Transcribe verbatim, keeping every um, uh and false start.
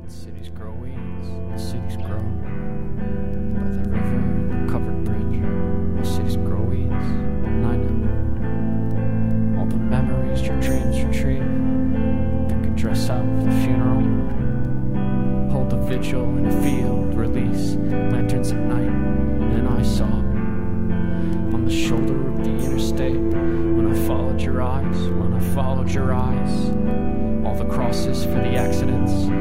Cities grow weeds, and cities grow by the river and the covered bridge. Well, cities grow weeds, and I know all the memories your dreams retrieve. Pick a dress out for the funeral, hold a vigil in a field, release lanterns at night. And I saw on the shoulder of the interstate, when I followed your eyes, when I followed your eyes, all the crosses for the accidents,